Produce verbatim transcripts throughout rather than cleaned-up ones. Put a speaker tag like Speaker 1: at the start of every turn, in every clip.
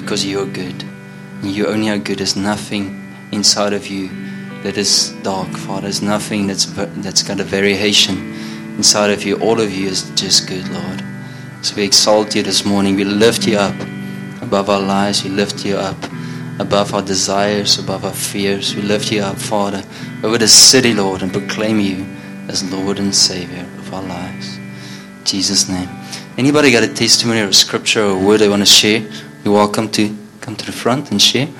Speaker 1: because you are good. And you only are good. There's nothing inside of you that is dark, Father. There's nothing that's that's got a variation inside of you. All of you is just good, Lord. So we exalt you this morning. We lift you up above our lives. We lift you up above our desires, above our fears. We lift you up, Father, over the city, Lord, and proclaim you as Lord and Savior of our lives. In Jesus' name. Anybody got a testimony or a scripture or a word they want to share? You're welcome to come to the front and share.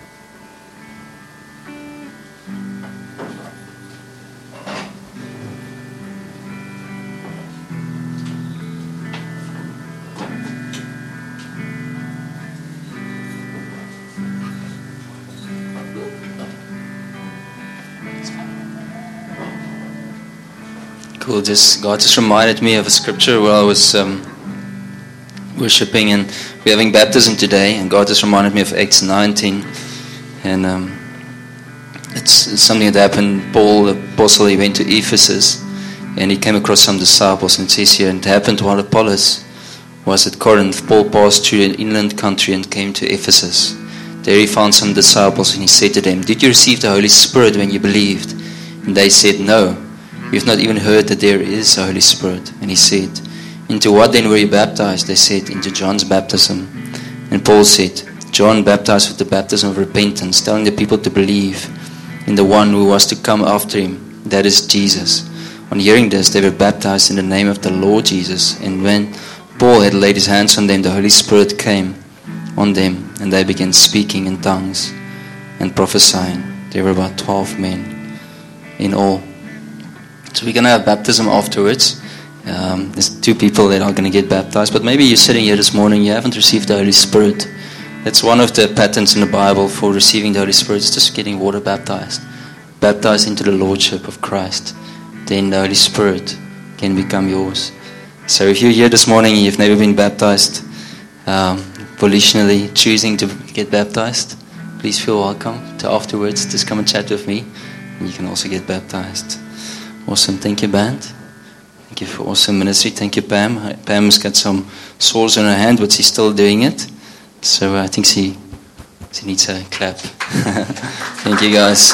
Speaker 1: Cool. Just God just reminded me of a scripture while I was um, worshiping, and we're having baptism today, and God just reminded me of Acts nineteen, and um, it's, it's something that happened. Paul, the apostle, he went to Ephesus, and he came across some disciples, and it says here, and it happened while Apollos was at Corinth. Paul passed through an inland country and came to Ephesus. There he found some disciples, and he said to them, "Did you receive the Holy Spirit when you believed?" And they said, "No. We've not even heard that there is a Holy Spirit." And he said, "Into what then were you baptized?" They said, "Into John's baptism." And Paul said, "John baptized with the baptism of repentance, telling the people to believe in the one who was to come after him, that is Jesus." On hearing this, they were baptized in the name of the Lord Jesus. And when Paul had laid his hands on them, the Holy Spirit came on them, and they began speaking in tongues and prophesying. There were about twelve men in all. So we're going to have baptism afterwards. Um, there's two people that are going to get baptized. But maybe you're sitting here this morning, you haven't received the Holy Spirit. That's one of the patterns in the Bible for receiving the Holy Spirit. It's just getting water baptized. Baptized into the Lordship of Christ. Then the Holy Spirit can become yours. So if you're here this morning and you've never been baptized, um, volitionally choosing to get baptized, please feel welcome to afterwards. Just come and chat with me, and you can also get baptized. Awesome. Thank you, band. Thank you for awesome ministry. Thank you, Pam. Pam's got some sores on her hand, but she's still doing it. So I think she she needs a clap. Thank you, guys.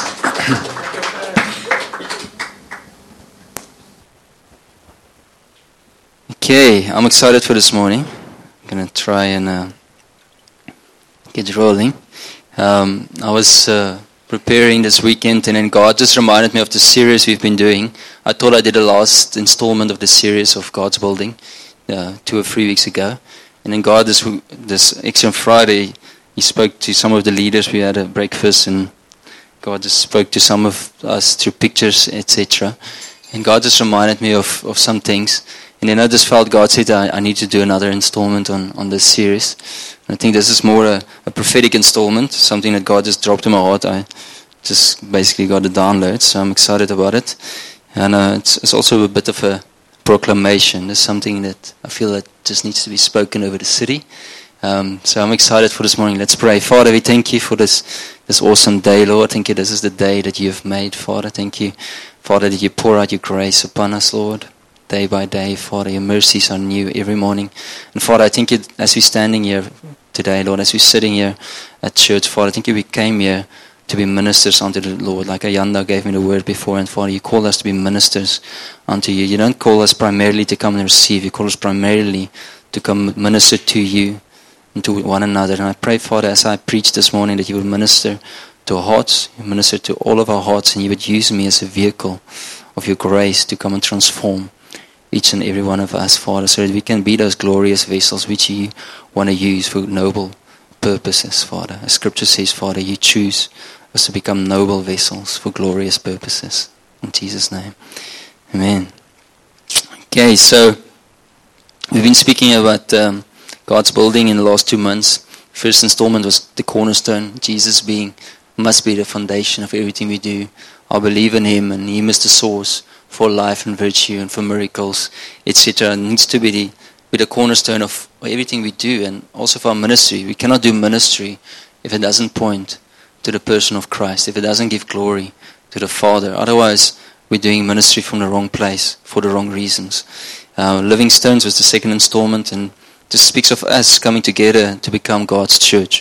Speaker 1: Okay, I'm excited for this morning. I'm going to try and uh, get rolling. Um, I was... Uh, preparing this weekend, and then God just reminded me of the series we've been doing. I thought I did the last installment of the series of God's Building uh, two or three weeks ago, and then God this this extra Friday, He spoke to some of the leaders. We had a breakfast, and God just spoke to some of us through pictures, et cetera. And God just reminded me of, of some things. And then I just felt God said I, I need to do another installment on, on this series. And I think this is more a, a prophetic installment, something that God just dropped in my heart. I just basically got a download, so I'm excited about it. And uh, it's, it's also a bit of a proclamation. There's something that I feel that just needs to be spoken over the city. Um, so I'm excited for this morning. Let's pray. Father, we thank you for this this awesome day, Lord. Thank you. This is the day that you have made, Father. Thank you, Father, that you pour out your grace upon us, Lord. Day by day, Father, your mercies are new every morning. And Father, I thank you as we're standing here today, Lord, as we're sitting here at church, Father, I thank you we came here to be ministers unto the Lord. Like Ayanda gave me the word before, and Father, you call us to be ministers unto you. You don't call us primarily to come and receive. You call us primarily to come minister to you and to one another. And I pray, Father, as I preach this morning, that you would minister to our hearts, you minister to all of our hearts, and you would use me as a vehicle of your grace to come and transform each and every one of us, Father, so that we can be those glorious vessels which you want to use for noble purposes, Father. As Scripture says, Father, you choose us to become noble vessels for glorious purposes. In Jesus' name. Amen. Okay, so we've been speaking about um, God's building in the last two months. First installment was the cornerstone, Jesus being, must be the foundation of everything we do. I believe in Him, and Him is the source for life and virtue and for miracles, et cetera. It needs to be the, be the cornerstone of everything we do, and also for our ministry. We cannot do ministry if it doesn't point to the person of Christ, if it doesn't give glory to the Father. Otherwise, we're doing ministry from the wrong place for the wrong reasons. Uh, Living Stones was the second installment, and just speaks of us coming together to become God's church.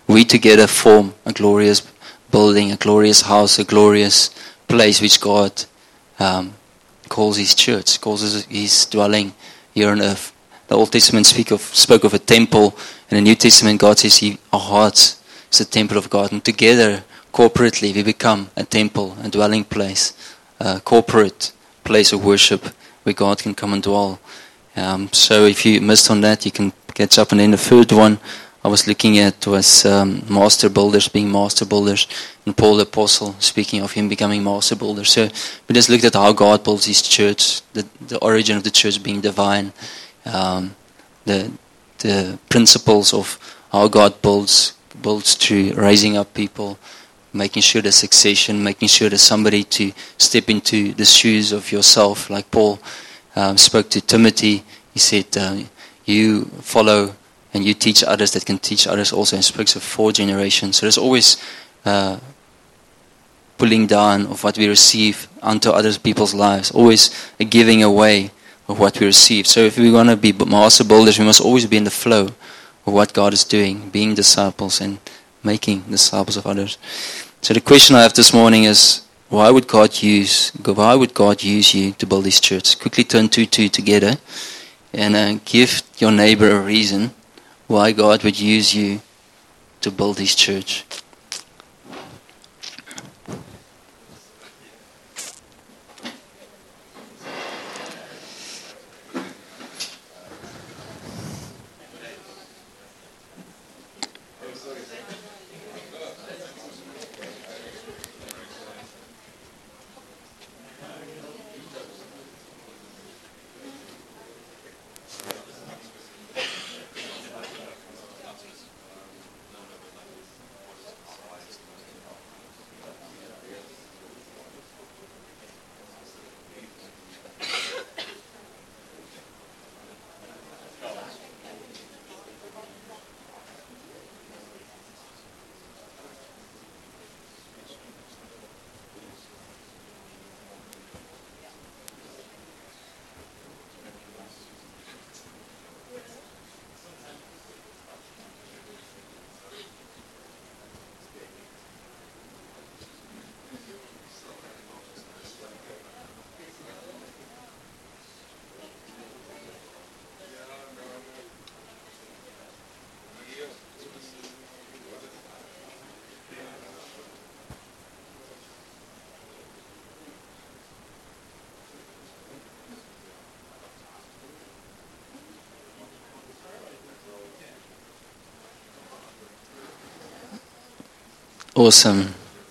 Speaker 1: we together form a glorious building, a glorious house, a glorious place which God um, calls His church, calls His, his dwelling here on earth. The Old Testament speak of, spoke of a temple. In the New Testament, God says he, our hearts is the temple of God. And together, corporately, we become a temple, a dwelling place, a corporate place of worship where God can come and dwell. Um, so if you missed on that, you can catch up. And then the third one I was looking at was um, master builders, being master builders. And Paul the Apostle, speaking of him becoming master builder. So we just looked at how God builds His church, the, the origin of the church being divine, um, the the principles of how God builds builds through raising up people, making sure there's succession, making sure there's somebody to step into the shoes of yourself. Like Paul um, spoke to Timothy, he said, uh, you follow and you teach others that can teach others also. And speaks of four generations. So there's always uh, pulling down of what we receive onto other people's lives, always a giving away of what we receive. So if we want to be master builders, we must always be in the flow of what God is doing, being disciples and making disciples of others. So the question I have this morning is, why would God use why would God use you to build His church? Quickly turn two two together and uh, give your neighbor a reason why God would use you to build His church. Awesome.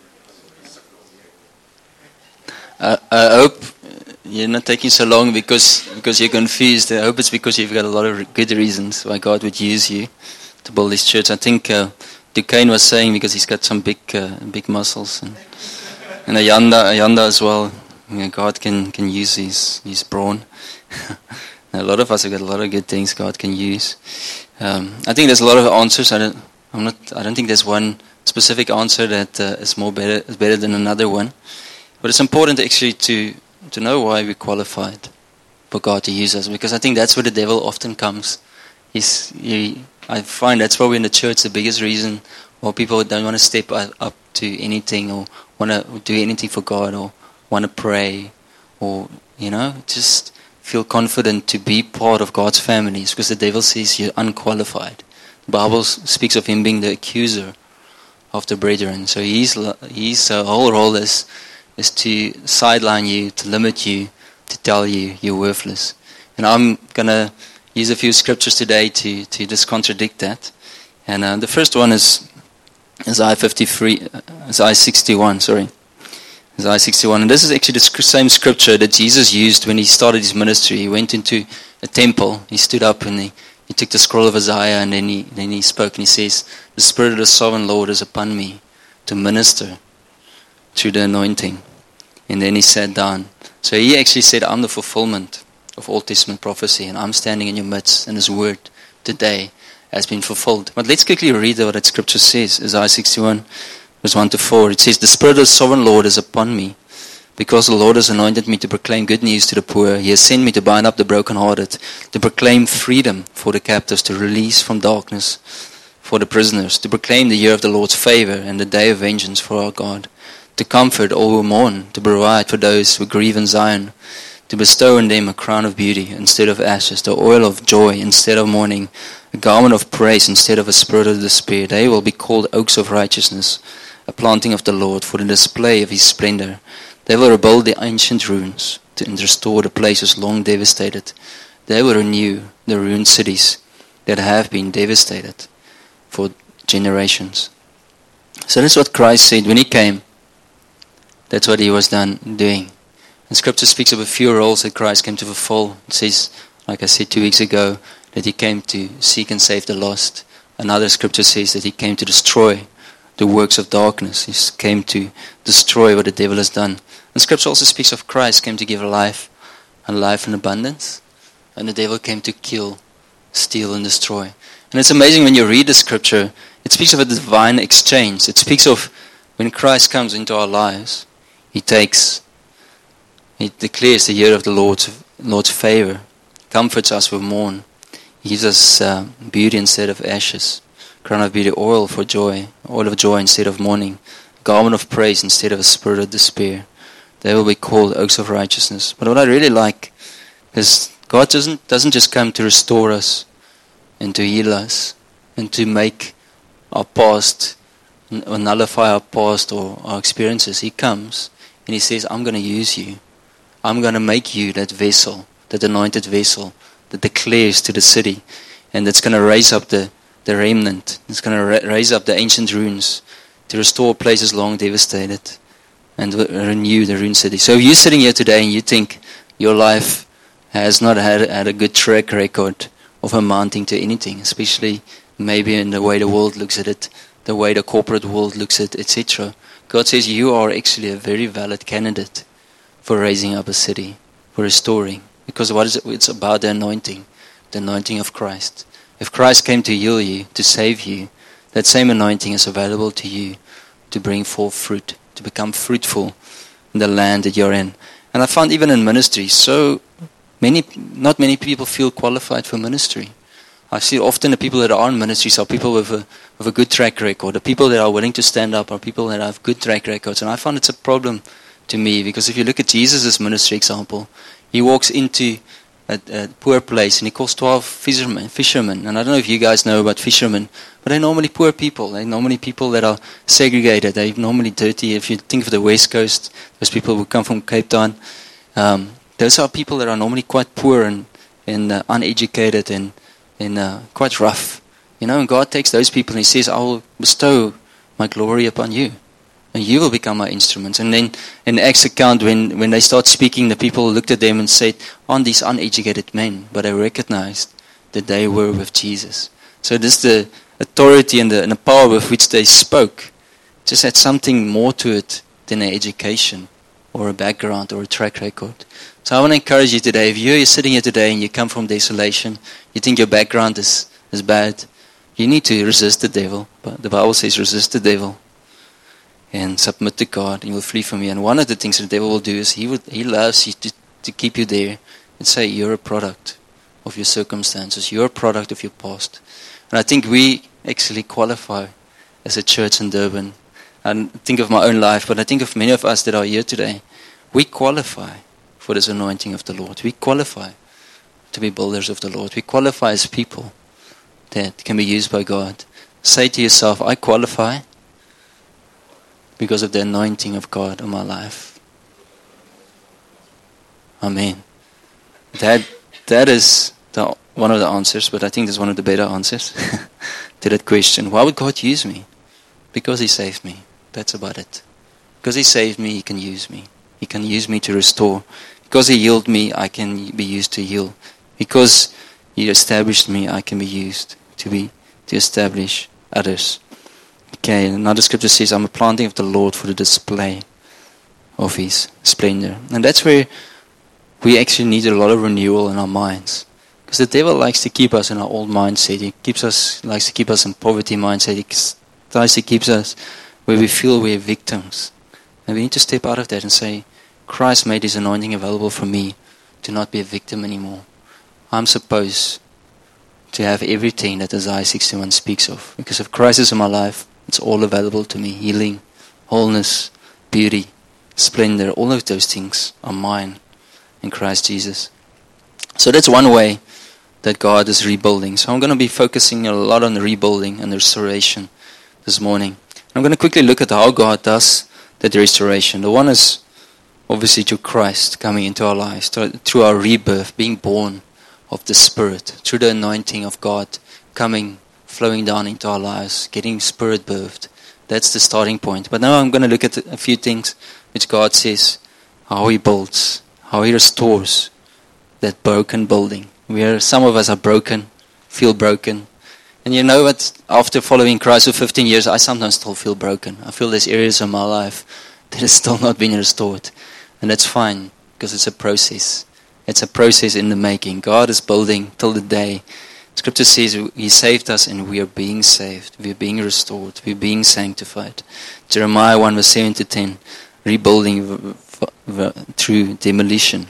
Speaker 1: I, I hope you're not taking so long because because you're confused. I hope it's because you've got a lot of good reasons why God would use you to build His church. I think uh, Duquesne was saying because he's got some big uh, big muscles, and and Ayanda Ayanda as well. You know, God can can use his his brawn. A lot of us have got a lot of good things God can use. Um, I think there's a lot of answers. I don't. I'm not. I don't think there's one specific answer that uh, is more better is better than another one. But it's important actually to to know why we're qualified for God to use us, because I think that's where the devil often comes. He's, he, I find that's probably in the church the biggest reason why people don't want to step up to anything or want to do anything for God or want to pray or, you know, just feel confident to be part of God's family. It's because the devil says you're unqualified. The Bible speaks of him being the accuser of the brethren. So his, his uh, whole role is, is to sideline you, to limit you, to tell you you're worthless. And I'm going to use a few scriptures today to, to just contradict that. And uh, the first one is Isaiah fifty-three, uh, Isaiah sixty-one, sorry. Isaiah sixty-one. And this is actually the same scripture that Jesus used when he started his ministry. He went into a temple, he stood up and he, he took the scroll of Isaiah and then he, then he spoke and he says, "The Spirit of the Sovereign Lord is upon me to minister through the anointing." And then he sat down. So he actually said, "I'm the fulfillment of Old Testament prophecy and I'm standing in your midst and His word today has been fulfilled." But let's quickly read what that scripture says. Isaiah sixty-one, verse one to four. It says, "The Spirit of the Sovereign Lord is upon me, because the Lord has anointed me to proclaim good news to the poor. He has sent me to bind up the brokenhearted, to proclaim freedom for the captives, to release from darkness for the prisoners, to proclaim the year of the Lord's favor and the day of vengeance for our God, to comfort all who mourn, to provide for those who grieve in Zion, to bestow on them a crown of beauty instead of ashes, the oil of joy instead of mourning, a garment of praise instead of a spirit of despair. They will be called oaks of righteousness, a planting of the Lord for the display of his splendor. They will rebuild the ancient ruins and restore the places long devastated. They will renew the ruined cities that have been devastated for generations. So that's what Christ said when he came. That's what he was done doing. And Scripture speaks of a few roles that Christ came to fulfill. It says, like I said two weeks ago, that he came to seek and save the lost. Another Scripture says that he came to destroy the works of darkness. He came to destroy what the devil has done. And Scripture also speaks of Christ came to give life, and life in abundance. And the devil came to kill, steal, and destroy. And it's amazing when you read the Scripture, it speaks of a divine exchange. It speaks of when Christ comes into our lives, he takes, he declares the year of the Lord's, Lord's favor, comforts us who mourn. He gives us uh, beauty instead of ashes, crown of beauty, oil for joy, oil of joy instead of mourning, garment of praise instead of a spirit of despair. They will be called oaks of righteousness. But what I really like is God doesn't doesn't just come to restore us and to heal us and to make our past or nullify our past or our experiences. He comes and he says, I'm going to use you. I'm going to make you that vessel, that anointed vessel that declares to the city, and that's going to raise up the, the remnant. It's going to ra- raise up the ancient ruins to restore places long devastated and renew the ruined city. So if you're sitting here today and you think your life has not had, had a good track record of amounting to anything, especially maybe in the way the world looks at it, the way the corporate world looks at it, et cetera, God says you are actually a very valid candidate for raising up a city, for restoring. Because what is it? It's about the anointing, the anointing of Christ. If Christ came to heal you, to save you, that same anointing is available to you to bring forth fruit, to become fruitful in the land that you're in. And I found even in ministry, so many, not many people feel qualified for ministry. I see often the people that are in ministries are people with a, with a good track record. The people that are willing to stand up are people that have good track records. And I found it's a problem to me, because if you look at Jesus' ministry example, he walks into a, a poor place and he calls twelve fishermen, fishermen. And I don't know if you guys know about fishermen, but they're normally poor people. They're normally people that are segregated. They're normally dirty. If you think of the West Coast, those people who come from Cape Town, um, those are people that are normally quite poor and, and uh, uneducated and, and uh, quite rough. You know, and God takes those people and he says, I will bestow my glory upon you. And you will become my instruments. And then in Acts account, when, when they start speaking, the people looked at them and said, aren't these uneducated men? But they recognized that they were with Jesus. So this the authority and the, and the power with which they spoke just had something more to it than an education or a background or a track record. So I want to encourage you today, if you're sitting here today and you come from desolation, you think your background is, is bad, you need to resist the devil. But the Bible says resist the devil and submit to God, and you will flee from you. And one of the things the devil will do is he would, he loves you to, to keep you there and say you're a product of your circumstances. You're a product of your past. And I think we actually qualify as a church in Durban. I think of my own life, but I think of many of us that are here today. We qualify for this anointing of the Lord. We qualify to be builders of the Lord. We qualify as people that can be used by God. Say to yourself, I qualify because of the anointing of God on my life. Amen. That that is the, one of the answers, but I think that's one of the better answers to that question. Why would God use me? Because he saved me. That's about it. Because he saved me, he can use me. He can use me to restore. Because he healed me, I can be used to heal. Because he established me, I can be used to be to establish others. Okay, another scripture says, I'm a planting of the Lord for the display of his splendor. And that's where we actually need a lot of renewal in our minds. Because the devil likes to keep us in our old mindset. He keeps us, likes to keep us in poverty mindset. He tries to keep us where we feel we're victims. And we need to step out of that and say, Christ made his anointing available for me to not be a victim anymore. I'm supposed to have everything that Isaiah sixty-one speaks of. Because if Christ is in my life, it's all available to me. Healing, wholeness, beauty, splendor, all of those things are mine in Christ Jesus. So that's one way that God is rebuilding. So I'm going to be focusing a lot on rebuilding and restoration this morning. I'm going to quickly look at how God does that restoration. The one is obviously through Christ coming into our lives, through our rebirth, being born of the Spirit, through the anointing of God coming, flowing down into our lives, getting Spirit birthed. That's the starting point. But now I'm going to look at a few things which God says, how He builds, how He restores that broken building. We are, some of us are broken, feel broken. And you know what, after following Christ for fifteen years, I sometimes still feel broken. I feel there's areas of my life that is still not being restored. And that's fine, because it's a process. It's a process in the making. God is building till the day. Scripture says He saved us and we are being saved. We are being restored. We are being sanctified. Jeremiah one verse seven to ten, rebuilding v- v- v- through demolition.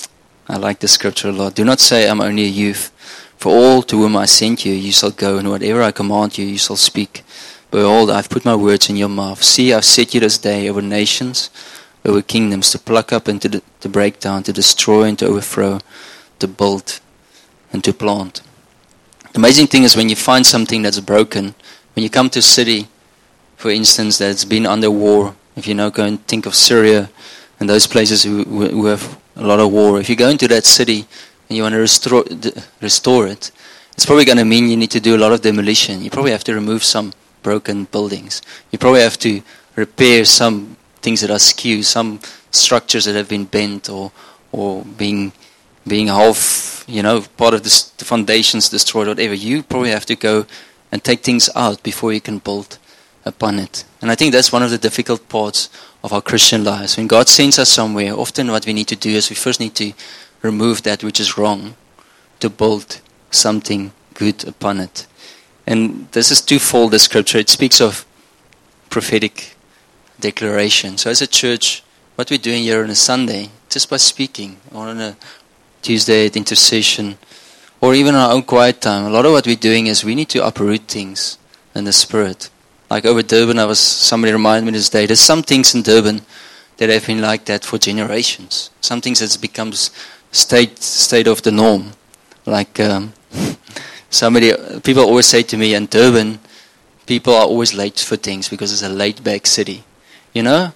Speaker 1: I like the scripture a lot. Do not say, I'm only a youth. For all to whom I sent you, you shall go, and whatever I command you, you shall speak. Behold, I have put my words in your mouth. See, I have set you this day over nations, over kingdoms, to pluck up and to, de- to break down, to destroy and to overthrow, to build and to plant. The amazing thing is when you find something that's broken, when you come to a city, for instance, that's been under war, if you now go and think of Syria and those places who, who have a lot of war, if you go into that city and you want to restore, restore it, it's probably going to mean you need to do a lot of demolition. You probably have to remove some broken buildings. You probably have to repair some things that are skew, some structures that have been bent or or being being half, you know, part of the, the foundations destroyed, whatever. You probably have to go and take things out before you can build upon it. And I think that's one of the difficult parts of our Christian lives. When God sends us somewhere, often what we need to do is we first need to remove that which is wrong to build something good upon it. And this is twofold, the scripture. It speaks of prophetic declaration. So as a church, what we're doing here on a Sunday, just by speaking, or on a Tuesday at intercession, or even our own quiet time, a lot of what we're doing is we need to uproot things in the Spirit. Like over Durban, I was somebody reminded me this day, there's some things in Durban that have been like that for generations. Some things that becomes state state of the norm. Like um, somebody, people always say to me, in Durban, people are always late for things because it's a laid-back city. You know,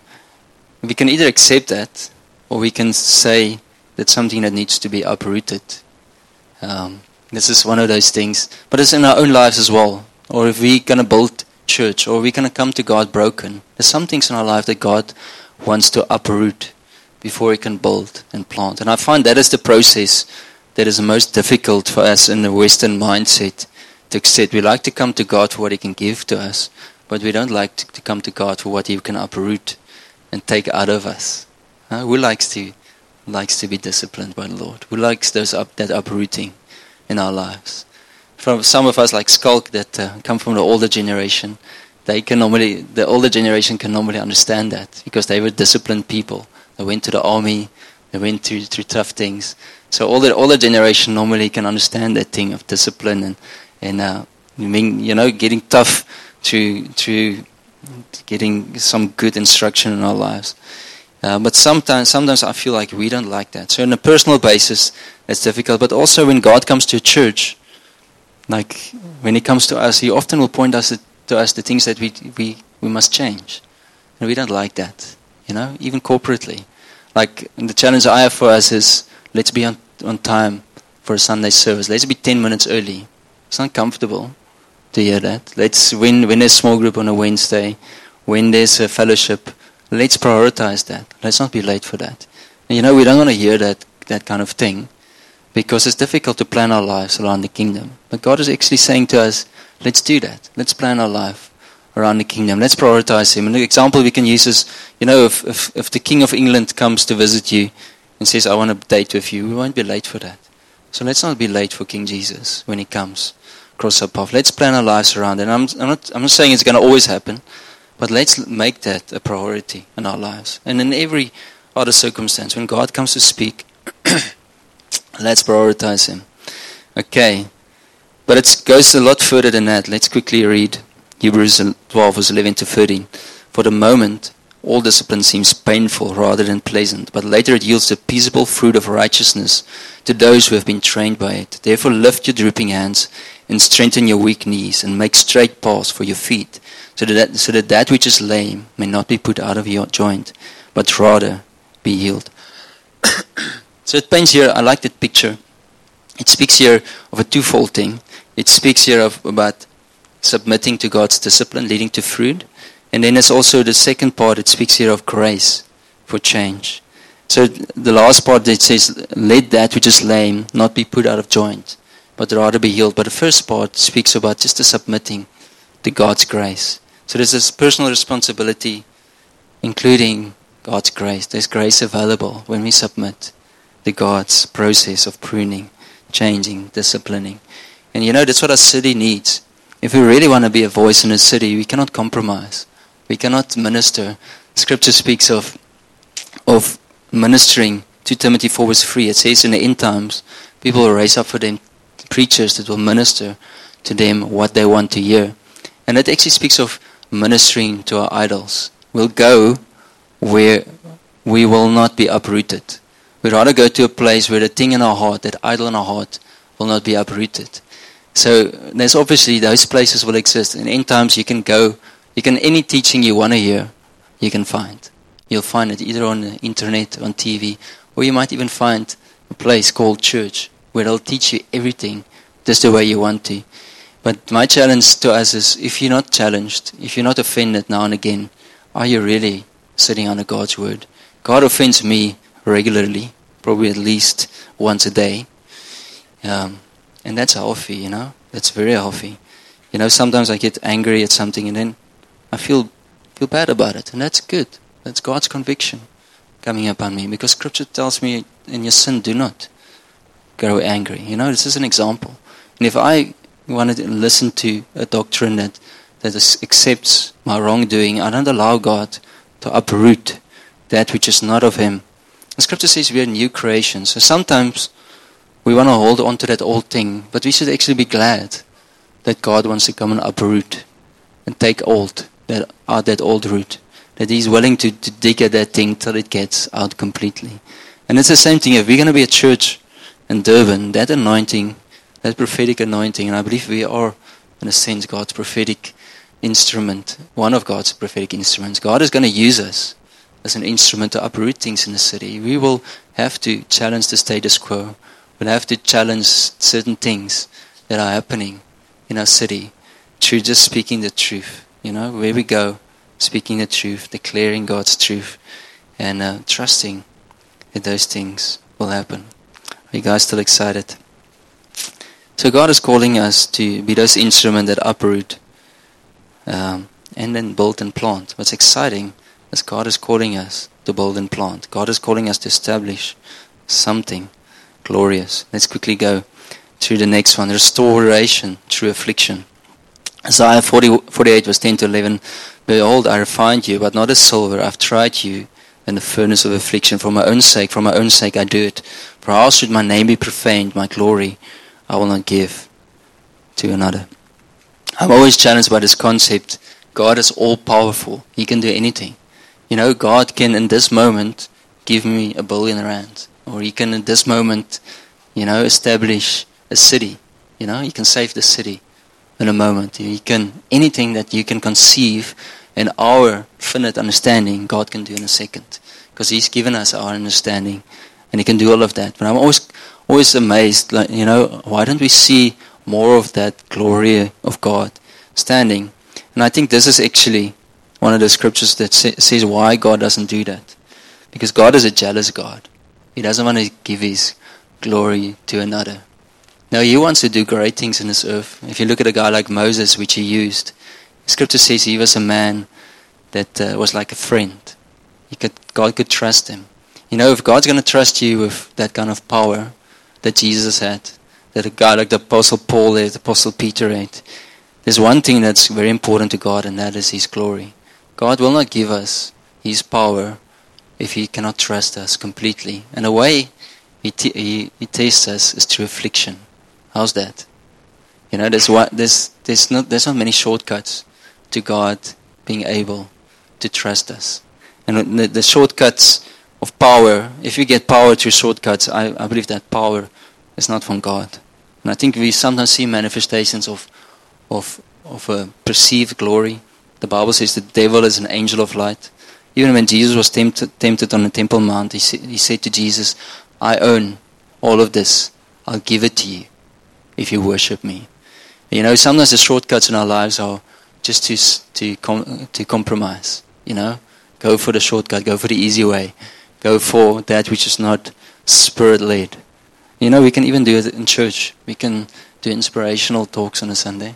Speaker 1: we can either accept that, or we can say that's something that needs to be uprooted. Um, this is one of those things, but it's in our own lives as well. Or if we're going to build church, or we're going to come to God broken, there's some things in our life that God wants to uproot before He can build and plant. And I find that is the process that is the most difficult for us in the Western mindset to accept. We like to come to God for what He can give to us, but we don't like to, to come to God for what He can uproot and take out of us. Uh, who likes to likes to be disciplined by the Lord? Who likes those up, that uprooting in our lives? From some of us like Skulk that uh, come from the older generation, they can normally the older generation can normally understand that because they were disciplined people. They went to the army, they went through through tough things. So all the older generation normally can understand that thing of discipline and and uh, you know getting tough through through getting some good instruction in our lives. Uh, but sometimes, sometimes I feel like we don't like that. So on a personal basis, it's difficult. But also when God comes to a church, like when He comes to us, He often will point us to us the things that we we we must change, and we don't like that. You know, even corporately. Like the challenge I have for us is let's be on on time for a Sunday service. Let's be ten minutes early. It's not comfortable to hear that. Let's when when there's small group on a Wednesday, when there's a fellowship. Let's prioritize that. Let's not be late for that. And you know, we don't want to hear that that kind of thing because it's difficult to plan our lives around the kingdom. But God is actually saying to us, let's do that. Let's plan our life around the kingdom. Let's prioritize Him. And the example we can use is, you know, if, if, if the King of England comes to visit you and says, I want to date with you, we won't be late for that. So let's not be late for King Jesus when He comes across our path. Let's plan our lives around it. And I'm, I'm, not, I'm not saying it's going to always happen. But let's make that a priority in our lives. And in every other circumstance, when God comes to speak, let's prioritize Him. Okay. But it goes a lot further than that. Let's quickly read Hebrews twelve, verse eleven to thirteen. For the moment, all discipline seems painful rather than pleasant, but later it yields the peaceable fruit of righteousness to those who have been trained by it. Therefore lift your drooping hands and strengthen your weak knees and make straight paths for your feet, so that, so that that which is lame may not be put out of your joint, but rather be healed. So it paints here, I like that picture. It speaks here of a twofold thing. It speaks here of about submitting to God's discipline, leading to fruit. And then there's also the second part, it speaks here of grace for change. So the last part, it says, let that which is lame not be put out of joint, but rather be healed. But the first part speaks about just the submitting to God's grace. So there's this personal responsibility, including God's grace. There's grace available when we submit to God's process of pruning, changing, disciplining. And you know, that's what our city needs. If we really want to be a voice in a city, we cannot compromise. We cannot minister. Scripture speaks of of ministering. Two Timothy four verse three. It says in the end times, people will raise up for them preachers that will minister to them what they want to hear. And it actually speaks of ministering to our idols. We'll go where we will not be uprooted. We'd rather go to a place where the thing in our heart, that idol in our heart, will not be uprooted. So there's obviously those places will exist. In end times you can go, you can, any teaching you want to hear, you can find. You'll find it either on the internet, on T V, or you might even find a place called church where they'll teach you everything just the way you want to. But my challenge to us is, if you're not challenged, if you're not offended now and again, are you really sitting under God's word? God offends me regularly, probably at least once a day. Um, and that's healthy, you know. That's very healthy. You know, sometimes I get angry at something and then I feel feel bad about it. And that's good. That's God's conviction coming upon me. Because Scripture tells me, in your sin, do not grow angry. You know, this is an example. And if I wanted to listen to a doctrine that, that is, accepts my wrongdoing, I don't allow God to uproot that which is not of Him. The Scripture says we are new creations. So sometimes we want to hold on to that old thing, but we should actually be glad that God wants to come and uproot and take old, that out that old root. That He's willing to, to dig at that thing till it gets out completely. And it's the same thing. If we're going to be a church in Durban, that anointing, that prophetic anointing, and I believe we are, in a sense, God's prophetic instrument, one of God's prophetic instruments. God is going to use us as an instrument to uproot things in the city. We will have to challenge the status quo. We'll have to challenge certain things that are happening in our city through just speaking the truth. You know, where we go, speaking the truth, declaring God's truth, and uh, trusting that those things will happen. Are you guys still excited? So God is calling us to be those instruments that uproot um, and then build and plant. What's exciting is God is calling us to build and plant. God is calling us to establish something glorious. Let's quickly go to the next one. Restoration through affliction. Isaiah forty, forty-eight verse ten to eleven. Behold, I refined you, but not as silver. I've tried you in the furnace of affliction. For my own sake, for my own sake I do it. For how should my name be profaned? My glory I will not give to another. I'm always challenged by this concept. God is all powerful. He can do anything. You know, God can in this moment give me a billion rand. Or He can in this moment, you know, establish a city. You know, He can save the city in a moment. He can, anything that you can conceive in our finite understanding, God can do in a second. Because He's given us our understanding. And He can do all of that. But I'm always always amazed, like, you know, why don't we see more of that glory of God standing? And I think this is actually one of the scriptures that say, says why God doesn't do that. Because God is a jealous God. He doesn't want to give His glory to another. Now He wants to do great things in this earth. If you look at a guy like Moses, which He used, the scripture says he was a man that uh, was like a friend. He could, God could trust him. You know, if God's going to trust you with that kind of power that Jesus had, that a guy like the Apostle Paul had, the Apostle Peter had, there's one thing that's very important to God, and that is His glory. God will not give us His power if He cannot trust us completely. And the way He, t- he, he tests us is through affliction. How's that? You know, there's what there's there's not there's not many shortcuts to God being able to trust us. And the, the shortcuts of power, if you get power through shortcuts, I, I believe that power is not from God. And I think we sometimes see manifestations of of of a perceived glory. The Bible says the devil is an angel of light. Even when Jesus was tempted, tempted on the Temple Mount, he, sa- he said to Jesus, I own all of this. I'll give it to you if you worship me. You know, sometimes the shortcuts in our lives are just to to com- to compromise. You know, go for the shortcut, go for the easy way, go for that which is not Spirit-led. You know, we can even do it in church. We can do inspirational talks on a Sunday.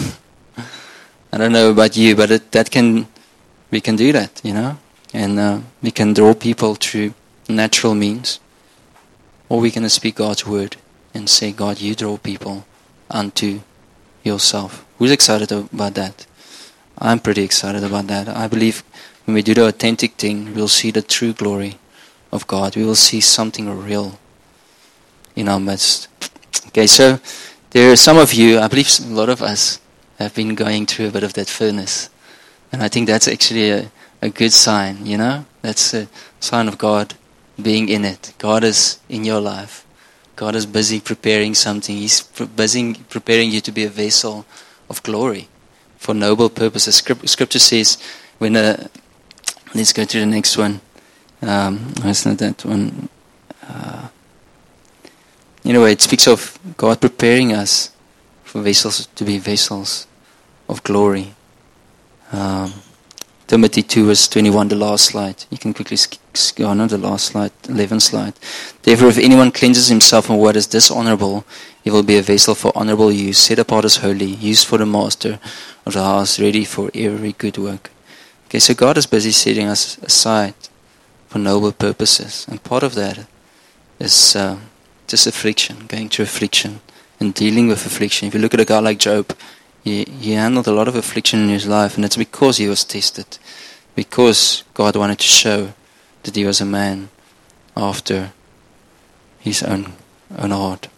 Speaker 1: I don't know about you, but it, that can we can do that, you know, and uh, we can draw people through natural means, or we can speak God's word and say, God, you draw people unto yourself. Who's excited about that? I'm pretty excited about that. I believe when we do the authentic thing, we'll see the true glory of God. We will see something real in our midst. Okay, so there are some of you, I believe a lot of us, have been going through a bit of that furnace. And I think that's actually a, a good sign, you know? That's a sign of God being in it. God is in your life. God is busy preparing something. He's busy preparing you to be a vessel of glory for noble purposes. Scripture says, when a, let's go to the next one. Um, it's not that one. Uh, anyway, it speaks of God preparing us for vessels to be vessels of glory. Um, Timothy two verse twenty-one, the last slide. You can quickly go on the last slide, eleventh slide. Therefore, if anyone cleanses himself from what is dishonorable, he will be a vessel for honorable use, set apart as holy, used for the master of the house, ready for every good work. Okay, so God is busy setting us aside for noble purposes, and part of that is uh, just affliction, going through affliction and dealing with affliction. If you look at a guy like Job, he, he handled a lot of affliction in his life, and it's because he was tested, because God wanted to show that he was a man after his own own heart.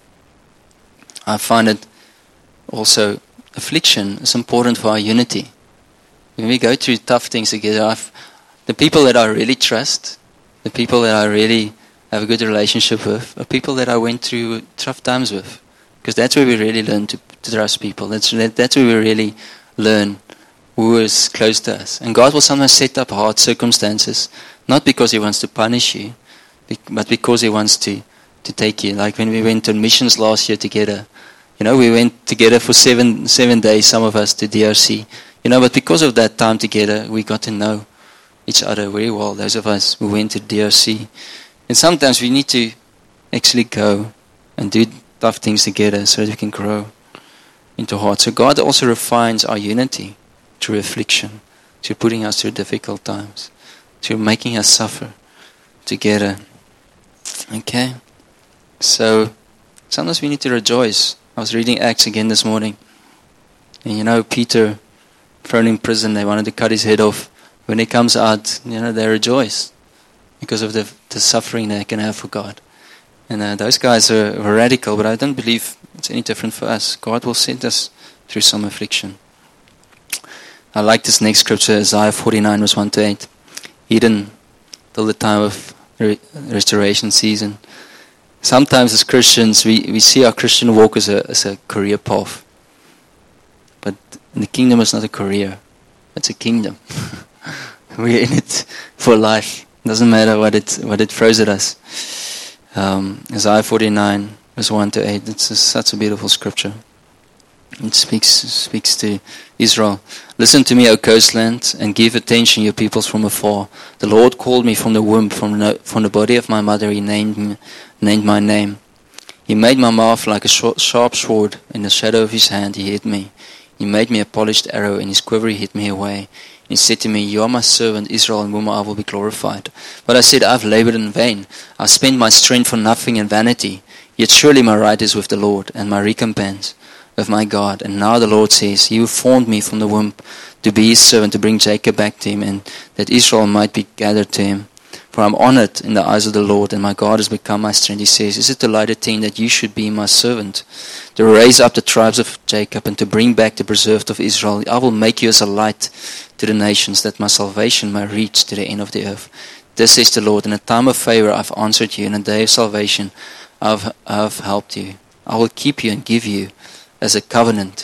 Speaker 1: I find it also, affliction is important for our unity. When we go through tough things together, I've, the people that I really trust, the people that I really have a good relationship with, are people that I went through tough times with. Because that's where we really learn to, to trust people. That's that's where we really learn who is close to us. And God will sometimes set up hard circumstances, not because He wants to punish you, but because He wants to, to take you. Like when we went on missions last year together, you know, we went together for seven seven days, some of us, to D R C. You know, but because of that time together, we got to know each other very well, those of us who went to D R C. And sometimes we need to actually go and do tough things together so that we can grow into heart. So God also refines our unity through affliction, through putting us through difficult times, through making us suffer together. Okay? So sometimes we need to rejoice. I was reading Acts again this morning. And you know, Peter, thrown in prison, they wanted to cut his head off. When he comes out, you know, they rejoice because of the, the suffering they can have for God. And uh, those guys are, are radical, but I don't believe it's any different for us. God will send us through some affliction. I like this next scripture, Isaiah forty-nine, verse one to eight. Hidden till the time of re- restoration season. Sometimes as Christians, we, we see our Christian walk as a, as a career path. But the kingdom is not a career. It's a kingdom. We're in it for life. It doesn't matter what it what it throws at us. Um, Isaiah forty-nine, verse one to eight. It's a, such a beautiful scripture. It speaks speaks to Israel. Listen to me, O coastland, and give attention, you peoples from afar. The Lord called me from the womb, from the, from the body of my mother. He named me, named my name. He made my mouth like a sharp sword. In the shadow of His hand, He hid me. He made me a polished arrow. In His quiver, He hid me away. He said to me, you are my servant Israel, in whom I will be glorified. But I said, I've labored in vain. I spent my strength for nothing and vanity. Yet surely my right is with the Lord, and my recompense with my God. And now the Lord says, He who formed me from the womb to be His servant, to bring Jacob back to Him, and that Israel might be gathered to Him. For For I am honored in the eyes of the Lord, and my God has become my strength. He says, is it a lighter thing that you should be my servant, to raise up the tribes of Jacob and to bring back the preserved of Israel? I will make you as a light to the nations, that my salvation may reach to the end of the earth. This says the Lord, in a time of favor I've answered you, in a day of salvation I've, I've helped you. I will keep you and give you as a covenant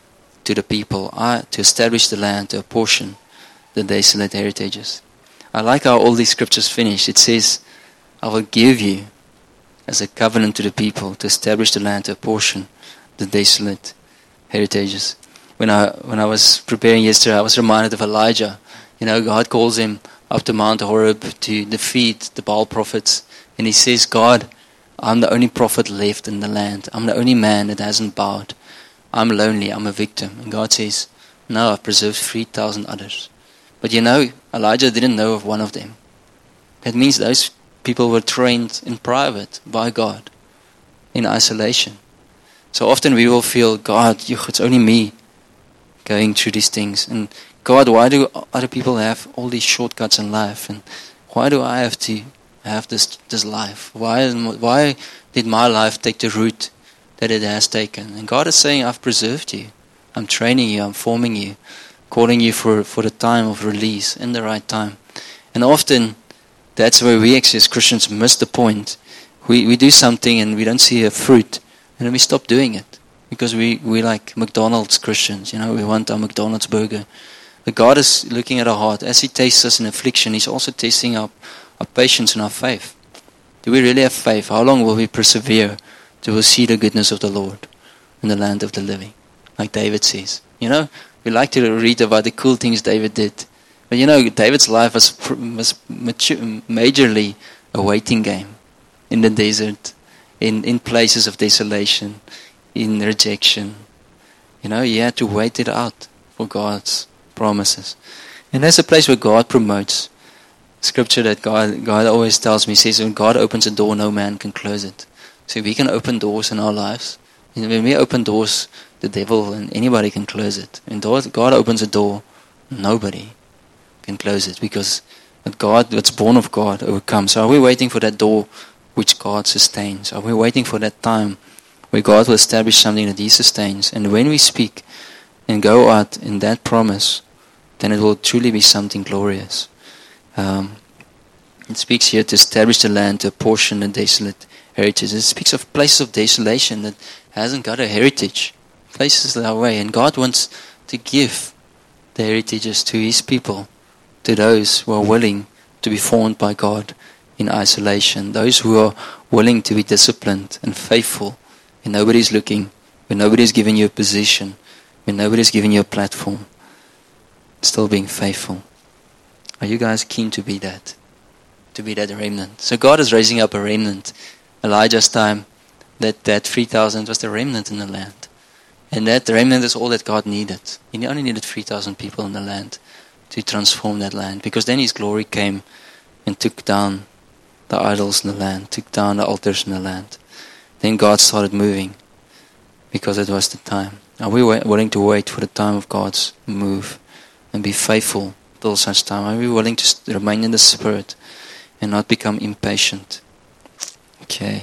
Speaker 1: to the people, I, to establish the land, to apportion the desolate heritages. I like how all these scriptures finish. It says, I will give you as a covenant to the people, to establish the land, to apportion the desolate heritages. When I when I was preparing yesterday, I was reminded of Elijah. You know, God calls him up to Mount Horeb to defeat the Baal prophets. And he says, God, I'm the only prophet left in the land. I'm the only man that hasn't bowed. I'm lonely. I'm a victim. And God says, no, I've preserved three thousand others. But you know, Elijah didn't know of one of them. That means those people were trained in private by God, in isolation. So often we will feel, God, it's only me going through these things. And God, why do other people have all these shortcuts in life? And why do I have to have this this life? Why, why did my life take the route that it has taken? And God is saying, I've preserved you. I'm training you. I'm forming you. Calling you for, for the time of release in the right time. And often that's where we actually as Christians miss the point. We we do something and we don't see a fruit, and then we stop doing it. Because we, we like McDonald's Christians, you know, we want our McDonald's burger. But God is looking at our heart. As He tastes us in affliction, He's also testing our, our patience and our faith. Do we really have faith? How long will we persevere till we see the goodness of the Lord in the land of the living? Like David says. You know, we like to read about the cool things David did. But you know, David's life was, was mature, majorly a waiting game. In the desert, in, in places of desolation, in rejection. You know, he had to wait it out for God's promises. And that's a place where God promotes. Scripture that God, God always tells me, says, when God opens a door, no man can close it. So we can open doors in our lives. And when we open doors, the devil and anybody can close it. When God opens a door, nobody can close it, because what God, what's born of God overcomes. So are we waiting for that door which God sustains? Are we waiting for that time where God will establish something that He sustains? And when we speak and go out in that promise, then it will truly be something glorious. Um, it speaks here to establish the land, to apportion the desolate heritage. It speaks of places of desolation that hasn't got a heritage. Places that are away. And God wants to give the heritages to His people, to those who are willing to be formed by God in isolation, those who are willing to be disciplined and faithful when nobody's looking, when nobody's giving you a position, when nobody's giving you a platform, still being faithful. Are you guys keen to be that? To be that remnant? So God is raising up a remnant. Elijah's time, that, that three thousand was the remnant in the land. And that remnant is all that God needed. He only needed three thousand people in the land to transform that land. Because then His glory came and took down the idols in the land, took down the altars in the land. Then God started moving, because it was the time. Are we willing to wait for the time of God's move and be faithful till such time? Are we willing to remain in the Spirit and not become impatient? Okay.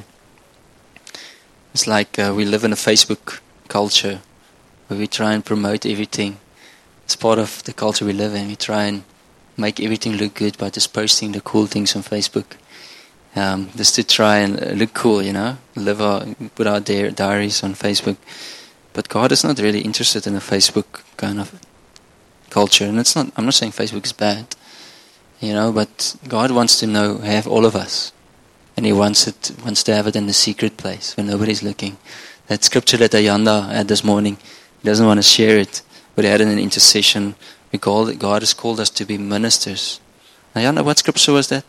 Speaker 1: It's like uh, we live in a Facebook culture where we try and promote everything. It's part of the culture we live in. We try and make everything look good by just posting the cool things on Facebook. Um, just to try and look cool, you know, live our, put our di- diaries on Facebook. But God is not really interested in a Facebook kind of culture. And it's not, I'm not saying Facebook is bad, you know, but God wants to know, have all of us. And He wants it, wants to have it in the secret place when nobody's looking. That scripture that Ayanda had this morning, he doesn't want to share it, but he had it in an intercession. We call it, God has called us to be ministers. Ayanda, what scripture was that?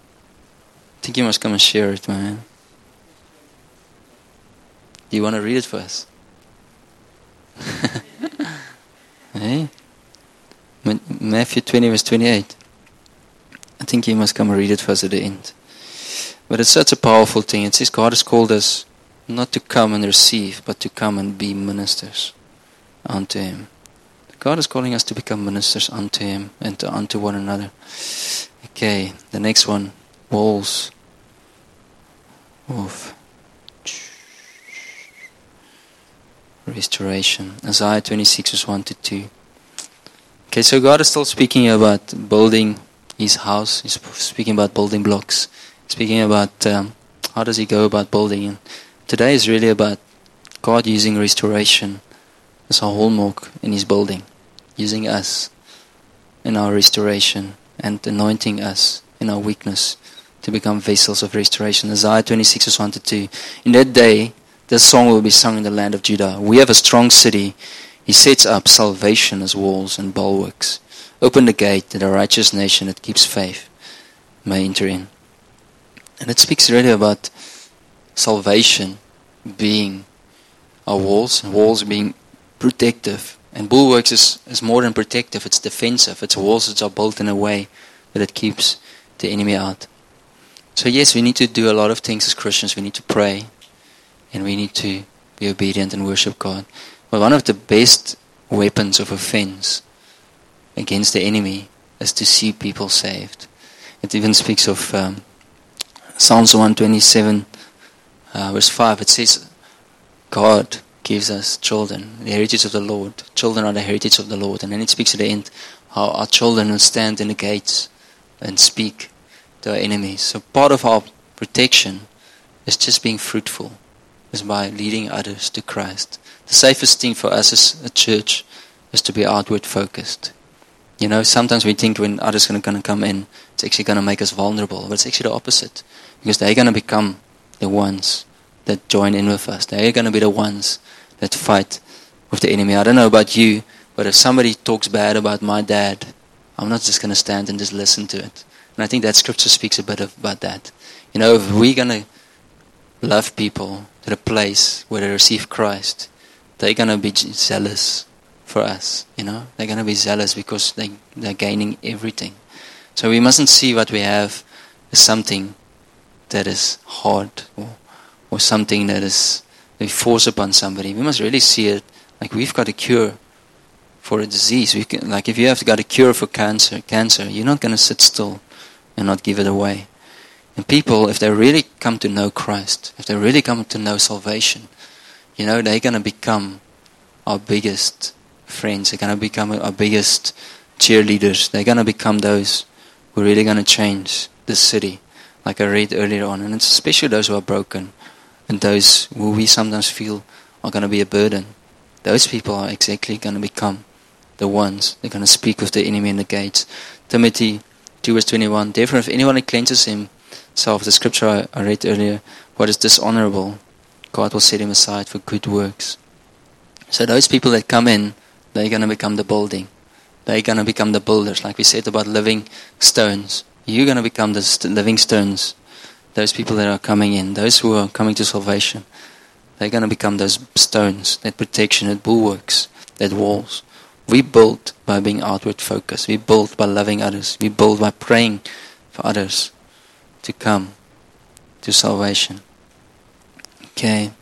Speaker 1: I think you must come and share it, man. Do you want to read it for us? Hey? Matthew twenty verse twenty-eight. I think you must come and read it for us at the end. But it's such a powerful thing. It says God has called us not to come and receive, but to come and be ministers unto Him. God is calling us to become ministers unto Him and to, unto one another. Okay, the next one. walls of restoration. Isaiah twenty-six verse one to two. Okay, so God is still speaking about building His house. He's speaking about building blocks. Speaking about um, how does He go about building. And today is really about God using restoration as a hallmark in His building. Using us in our restoration and anointing us in our weakness to become vessels of restoration. Isaiah twenty-six verse one to two. In that day, this song will be sung in the land of Judah. We have a strong city. He sets up salvation as walls and bulwarks. Open the gate that a righteous nation that keeps faith may enter in. And it speaks really about salvation being our walls, and walls being protective. And bulwarks is, is more than protective, it's defensive. It's walls that are built in a way that it keeps the enemy out. So yes, we need to do a lot of things as Christians. We need to pray. And we need to be obedient and worship God. But one of the best weapons of offense against the enemy is to see people saved. It even speaks of um, Psalms one twenty-seven uh, verse five. It says, God gives us children, the heritage of the Lord. Children are the heritage of the Lord. And then it speaks at the end how our children will stand in the gates and speak to our enemies. So part of our protection is just being fruitful. Is by leading others to Christ. The safest thing for us as a church is to be outward focused. You know, sometimes we think when others are going to come in, it's actually going to make us vulnerable. But it's actually the opposite. Because they're going to become the ones that join in with us. They're going to be the ones that fight with the enemy. I don't know about you, but if somebody talks bad about my dad, I'm not just going to stand and just listen to it. And I think that scripture speaks a bit of, about that. You know, if we're going to love people to the place where they receive Christ, they're going to be zealous for us, you know. They're going to be zealous because they, they're gaining everything. So we mustn't see what we have as something that is hard or, or something that is we force upon somebody. We must really see it like we've got a cure for a disease. We can, like if you have got a cure for cancer, cancer, you're not going to sit still and not give it away. And people, if they really come to know Christ, if they really come to know salvation, you know, they're going to become our biggest friends. They're going to become our biggest cheerleaders. They're going to become those who are really going to change the city, like I read earlier on. And it's especially those who are broken and those who we sometimes feel are going to be a burden. Those people are exactly going to become the ones. They're going to speak with the enemy in the gates. Timothy two verse twenty-one, therefore if anyone cleanses him, so of the scripture I, I read earlier, what is dishonorable, God will set him aside for good works. So those people that come in, they're going to become the building. They're going to become the builders. Like we said about living stones. You're going to become the st- living stones. Those people that are coming in, those who are coming to salvation, they're going to become those stones, that protection, that bulwarks, that walls. We build by being outward focused. We build by loving others. We build by praying for others to come to salvation. Okay.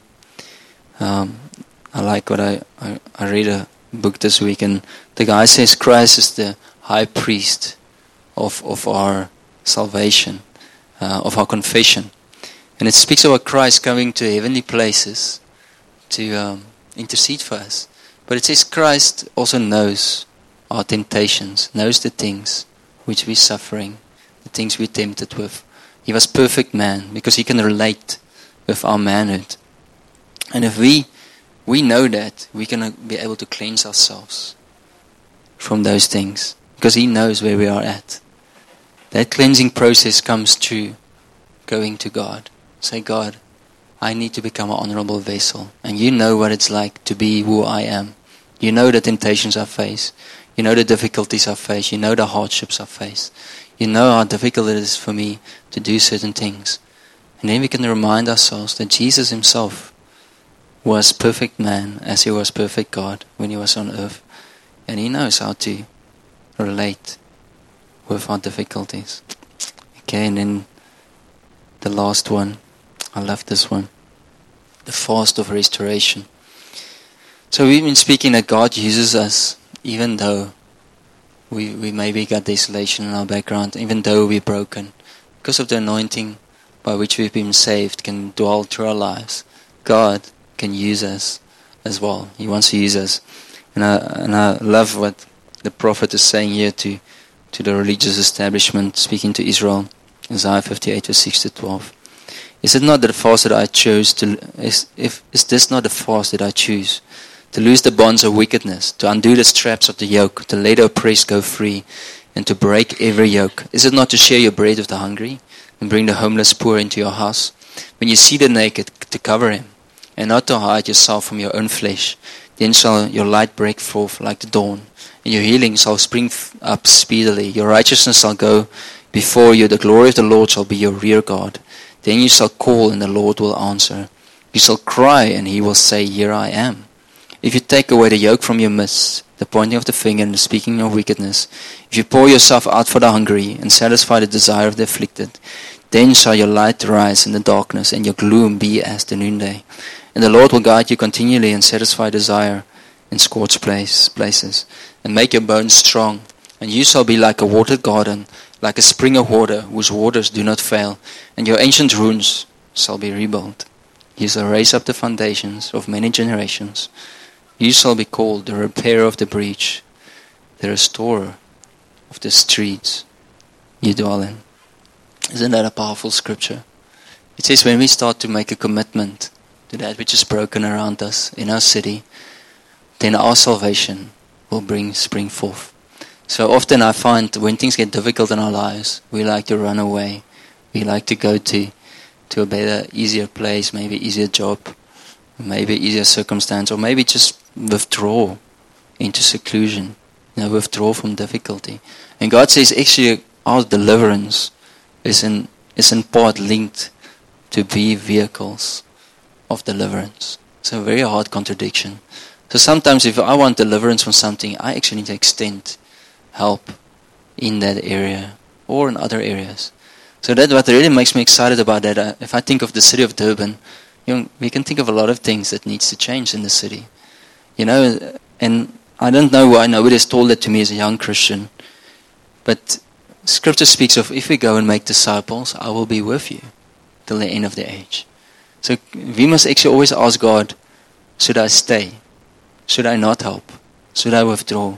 Speaker 1: Um, I like what I, I, I read a book this week, and the guy says Christ is the high priest of, of our salvation, uh, of our confession. And it speaks about Christ coming to heavenly places to um, intercede for us. But it says Christ also knows our temptations, knows the things which we're suffering, the things we're tempted with. He was perfect man because he can relate with our manhood. And if we we know that, we can be able to cleanse ourselves from those things because he knows where we are at. That cleansing process comes through going to God. Say, God, I need to become an honorable vessel. And you know what it's like to be who I am. You know the temptations I face. You know the difficulties I face. You know the hardships I face. You know how difficult it is for me to do certain things. And then we can remind ourselves that Jesus himself was perfect man as he was perfect God when he was on earth. And he knows how to relate with our difficulties. Okay, and then the last one. I love this one. The fast of restoration. So we've been speaking that God uses us even though we, we maybe got desolation in our background, even though we're broken. because of the anointing by which we've been saved can dwell through our lives, God can use us as well. He wants to use us. And I, and I love what the prophet is saying here to, to the religious establishment, speaking to Israel, Isaiah fifty-eight, verse six to twelve. Is it not the fast that I chose to, is, if, is this not the fast that I choose? To loose the bonds of wickedness, to undo the straps of the yoke, to let the oppressed go free, and to break every yoke. Is it not to share your bread with the hungry, and bring the homeless poor into your house? When you see the naked, to cover him, and not to hide yourself from your own flesh, then shall your light break forth like the dawn, and your healing shall spring up speedily. Your righteousness shall go before you, the glory of the Lord shall be your rear guard. Then you shall call, and the Lord will answer. You shall cry, and he will say, Here I am. If you take away the yoke from your midst, the pointing of the finger and the speaking of wickedness, if you pour yourself out for the hungry, and satisfy the desire of the afflicted, then shall your light rise in the darkness, and your gloom be as the noonday. And the Lord will guide you continually, and satisfy desire in scorched place, places, and make your bones strong. And you shall be like a watered garden, like a spring of water, whose waters do not fail, and your ancient ruins shall be rebuilt. You shall raise up the foundations of many generations. You shall be called the repairer of the breach, the restorer of the streets you dwell in. Isn't that a powerful scripture? It says when we start to make a commitment to that which is broken around us in our city, then our salvation will bring spring forth. So often I find when things get difficult in our lives, we like to run away. We like to go to, to a better, easier place, maybe easier job, maybe easier circumstance, or maybe just withdraw into seclusion, you know, withdraw from difficulty. And God says actually our deliverance is in, is in part linked to be vehicles of deliverance. It's a very hard contradiction. So sometimes if I want deliverance from something, I actually need to extend help in that area or in other areas. So that's what really makes me excited about that. Uh, if I think of the city of Durban, you know, we can think of a lot of things that needs to change in the city. You know, and I don't know why nobody has told that to me as a young Christian. But Scripture speaks of, if we go and make disciples, I will be with you till the end of the age. So we must actually always ask God, should I stay? Should I not help? Should I withdraw?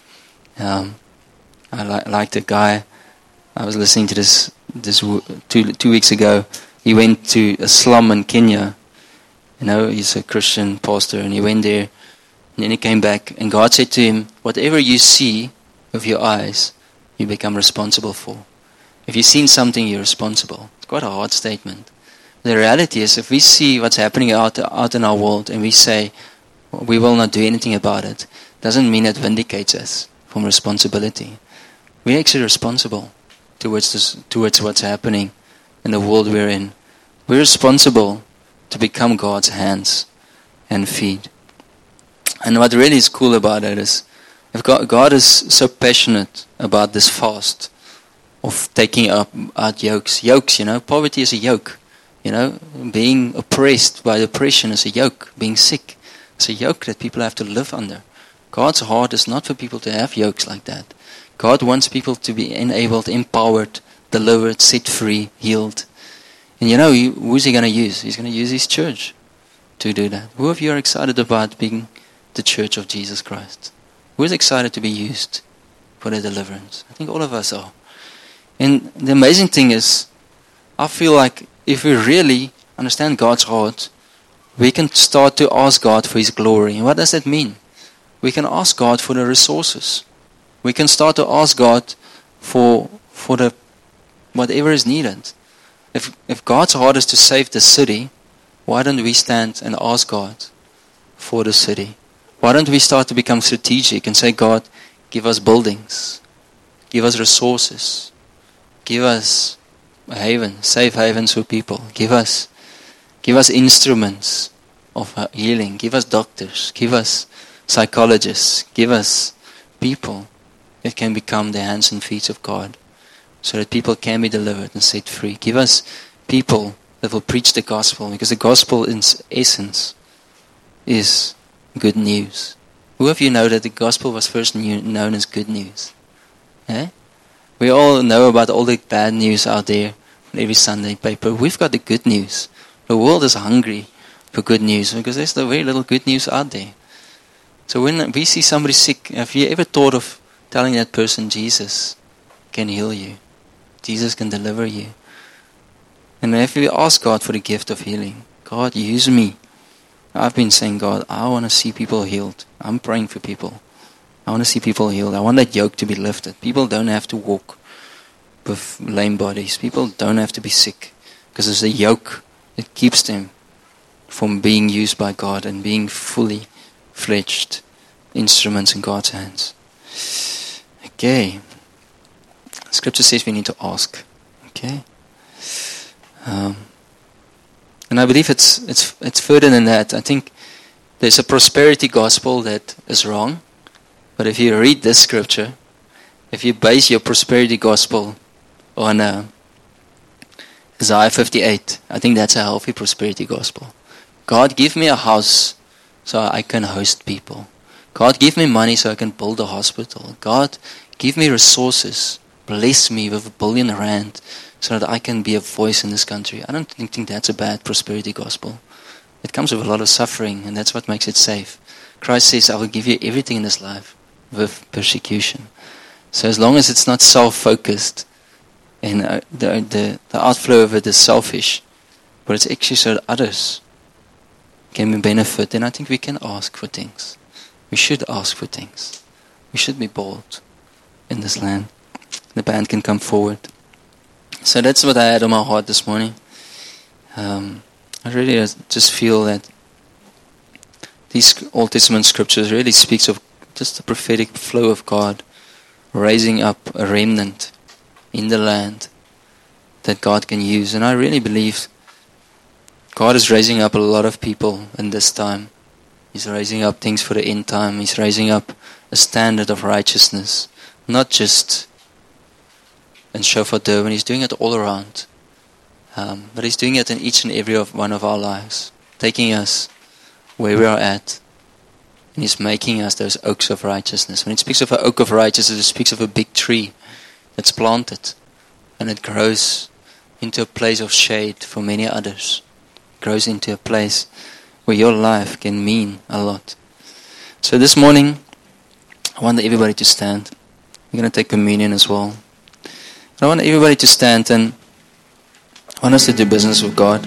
Speaker 1: Um, I li- like the guy, I was listening to this this w- two two weeks ago. He went to a slum in Kenya. You know, he's a Christian pastor, and he went there, and then he came back, and God said to him, whatever you see with your eyes, you become responsible for. If you've seen something, you're responsible. It's quite a hard statement. The reality is, if we see what's happening out out in our world, and we say, we will not do anything about it, doesn't mean it vindicates us from responsibility. We're actually responsible towards this, towards what's happening in the world we're in. We're responsible to become God's hands and feet. And what really is cool about it is, if God, God is so passionate about this fast of taking up out yokes, yokes, you know, poverty is a yoke. You know, being oppressed by oppression is a yoke. Being sick is a yoke that people have to live under. God's heart is not for people to have yokes like that. God wants people to be enabled, empowered, delivered, set free, healed. And you know, who's he going to use? He's going to use his church to do that. Who of you are excited about being the church of Jesus Christ? Who is excited to be used for the deliverance? I think all of us are. And the amazing thing is, I feel like if we really understand God's heart, we can start to ask God for his glory. And what does that mean? We can ask God for the resources. We can start to ask God for for the whatever is needed. If if God's heart is to save the city, why don't we stand and ask God for the city? Why don't we start to become strategic and say, God, give us buildings, give us resources, give us a haven, safe havens for people, give us give us instruments of healing, give us doctors, give us psychologists, give us people that can become the hands and feet of God, so that people can be delivered and set free. Give us people that will preach the gospel, because the gospel in essence is good news. Who of you know that the gospel was first knew, known as good news? Eh? We all know about all the bad news out there on every Sunday paper. We've got the good news. The world is hungry for good news because there's the very little good news out there. So when we see somebody sick, have you ever thought of telling that person Jesus can heal you? Jesus can deliver you. And if we ask God for the gift of healing, God, use me. I've been saying, God, I want to see people healed. I'm praying for people. I want to see people healed. I want that yoke to be lifted. People don't have to walk with lame bodies. People don't have to be sick because there's a yoke that keeps them from being used by God and being fully fledged instruments in God's hands. Okay. Scripture says we need to ask. Okay. Um, and I believe it's it's it's further than that. I think there's a prosperity gospel that is wrong. But if you read this scripture, if you base your prosperity gospel on uh, Isaiah fifty-eight, I think that's a healthy prosperity gospel. God, give me a house so I can host people. God, give me money so I can build a hospital. God, give me resources. Bless me with a billion rand so that I can be a voice in this country. I don't think, think that's a bad prosperity gospel. It comes with a lot of suffering, and that's what makes it safe. Christ says, I will give you everything in this life with persecution. So as long as it's not self-focused, and uh, the, the, the outflow of it is selfish, but it's actually so that others can benefit, then I think we can ask for things. We should ask for things. We should be bold in this land. The band can come forward. So that's what I had on my heart this morning. Um, I really just feel that these Old Testament scriptures really speaks of just the prophetic flow of God raising up a remnant in the land that God can use. And I really believe God is raising up a lot of people in this time. He's raising up things for the end time. He's raising up a standard of righteousness. Not just in Shofar Durban. He's doing it all around. Um, but He's doing it in each and every of one of our lives. Taking us where we are at. And He's making us those oaks of righteousness. When it speaks of an oak of righteousness, it speaks of a big tree that's planted. And it grows into a place of shade for many others. It grows into a place where your life can mean a lot. So this morning, I want everybody to stand. We're going to take communion as well. I want everybody to stand, and I want us to do business with God.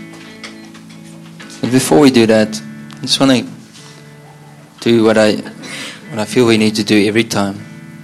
Speaker 1: But before we do that, I just want to do what I what I feel we need to do every time.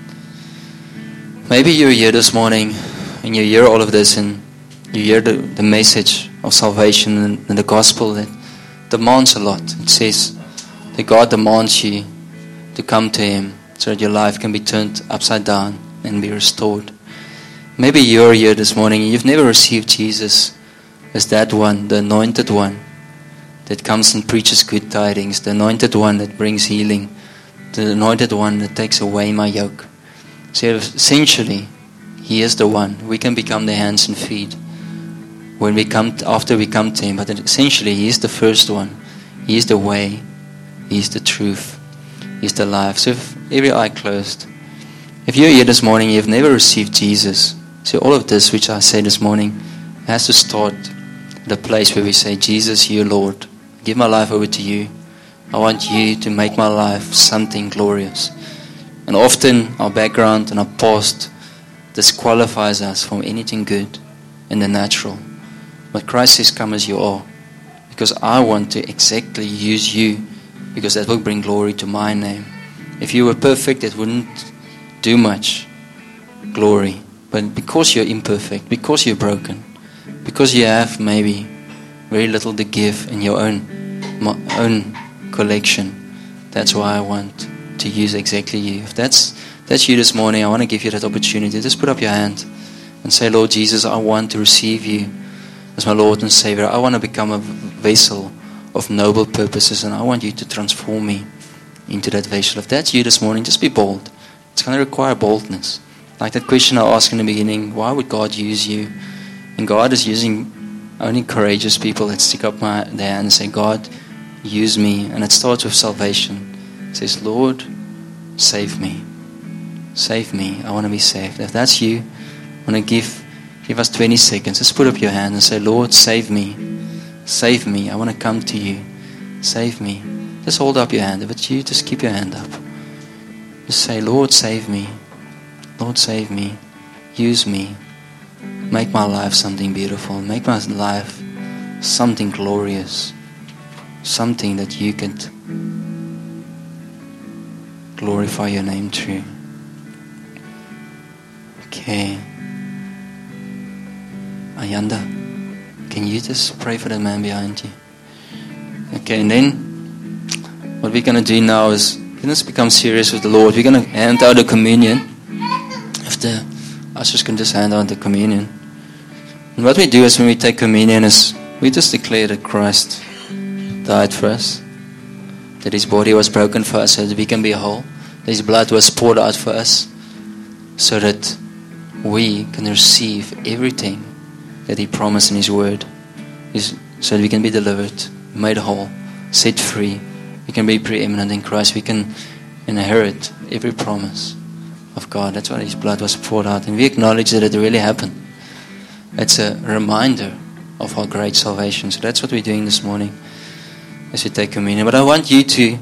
Speaker 1: Maybe you're here this morning and you hear all of this and you hear the, the message of salvation and, and the gospel that demands a lot. It says that God demands you to come to Him so that your life can be turned upside down and be restored. Maybe you're here this morning and you've never received Jesus as that one, the anointed one that comes and preaches good tidings, the anointed one that brings healing, the anointed one that takes away my yoke. So essentially, He is the one. We can become the hands and feet when we come to, after we come to Him. But essentially, He is the first one. He is the way. He is the truth. He is the life. So if every eye closed, if you're here this morning, you've never received Jesus. So all of this, which I said this morning, has to start at the place where we say, Jesus, You Lord, I give my life over to You. I want You to make my life something glorious. And often our background and our past disqualifies us from anything good in the natural. But Christ says, come as you are. Because I want to exactly use you, because that will bring glory to my name. If you were perfect, it wouldn't do much glory. But because you're imperfect, because you're broken, because you have maybe very little to give in your own my own collection, that's why I want to use exactly you. If that's that's you this morning, I want to give you that opportunity. Just put up your hand and say, Lord Jesus, I want to receive You as my Lord and Savior. I want to become a vessel of noble purposes, and I want You to transform me into that vessel. If that's you this morning, just be bold. It's going to require boldness. Like that question I asked in the beginning, why would God use you? And God is using only courageous people that stick up my, their hand and say, God, use me. And it starts with salvation. It says, Lord, save me. Save me. I want to be saved. If that's you, I want to give Give us twenty seconds. Just put up your hand and say, Lord, save me. Save me. I want to come to you. Save me. Just hold up your hand. But you just keep your hand up. Just say, Lord, save me. Lord, save me. Use me. Make my life something beautiful. Make my life something glorious. Something that you could glorify your name through. Okay. Ayanda, can you just pray for the man behind you? Okay, and then what we're going to do now is we're going to become serious with the Lord. We're going to hand out the communion. If the ushers can just hand out the communion. And what we do is when we take communion is we just declare that Christ died for us, that His body was broken for us so that we can be whole, that His blood was poured out for us so that we can receive everything that He promised in His word, is so that we can be delivered, made whole, set free. We can be preeminent in Christ. We can inherit every promise of God. That's why His blood was poured out. And we acknowledge that it really happened. It's a reminder of our great salvation. So that's what we're doing this morning as we take communion. But I want you to,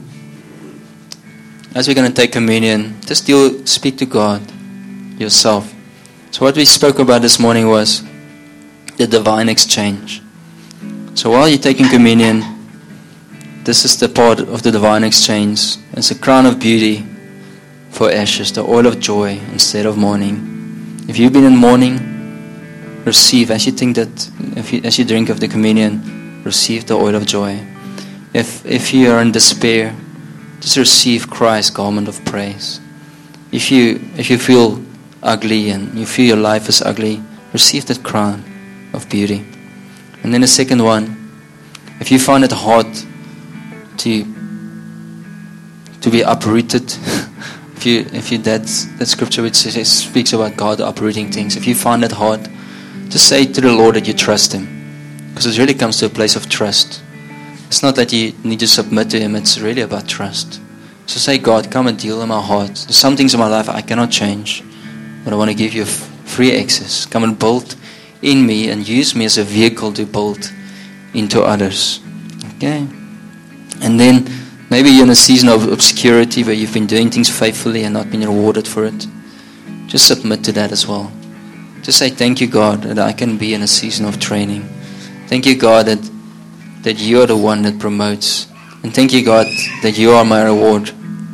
Speaker 1: as we're going to take communion, just deal, speak to God yourself. So what we spoke about this morning was the divine exchange. So while you're taking communion, this is the part of the divine exchange. It's a crown of beauty for ashes, the oil of joy instead of mourning. If you've been in mourning, receive, as you think that, if you, as you drink of the communion, receive the oil of joy. If if you are in despair, just receive Christ's garment of praise. If you if you feel ugly and you feel your life is ugly, receive that crown of beauty. And then the second one, if you find it hard to to be uprooted, if you if you that that scripture which says, speaks about God uprooting things, if you find it hard, just say to the Lord that you trust Him, because it really comes to a place of trust. It's not that you need to submit to Him, it's really about trust. So say, God, come and deal in my heart. There's some things in my life I cannot change, but I want to give you free access. Come and build in me and use me as a vehicle to build into others. Okay? And then maybe you're in a season of obscurity where you've been doing things faithfully and not been rewarded for it. Just submit to that as well. Just say, thank you, God, that I can be in a season of training. Thank you, God, that that you are the one that promotes. And thank you, God, that you are my reward.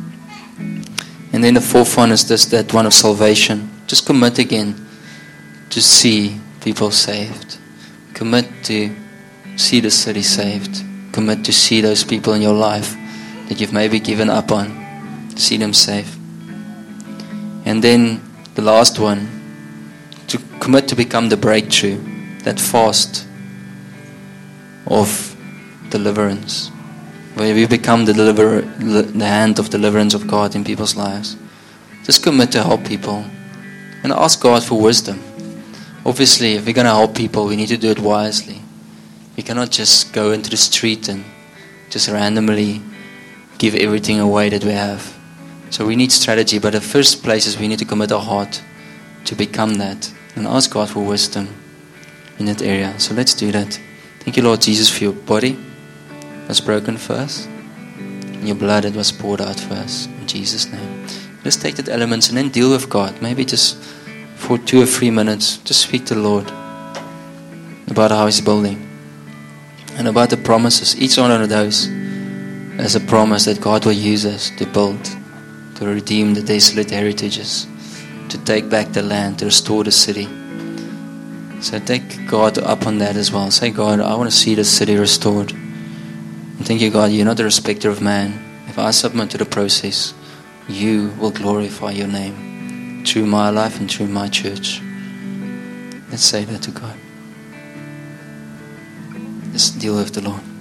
Speaker 1: And then the fourth one is just that one of salvation. Just commit again to see people saved. Commit to see the city saved. Commit to see those people in your life that you've maybe given up on. To see them saved. And then the last one, to commit to become the breakthrough, that fast of deliverance, where we become the deliverer, the hand of deliverance of God in people's lives. Just commit to help people and ask God for wisdom. Obviously, if we're going to help people, we need to do it wisely. We cannot just go into the street and just randomly give everything away that we have. So we need strategy, but the first place is we need to commit our heart to become that and ask God for wisdom in that area. So let's do that. Thank you, Lord Jesus, for your body was broken for us, and your blood that was poured out for us. In Jesus' name. Let's take that elements and then deal with God. Maybe just for two or three minutes, just speak to the Lord about how He's building and about the promises. Each one of those is a promise that God will use us to build, to redeem the desolate heritages, to take back the land, to restore the city. So take God up on that as well. Say, God, I want to see the city restored. And thank you, God, you're not a respecter of man. If I submit to the process, you will glorify your name through my life and through my church. Let's say that to God. Let's deal with the Lord.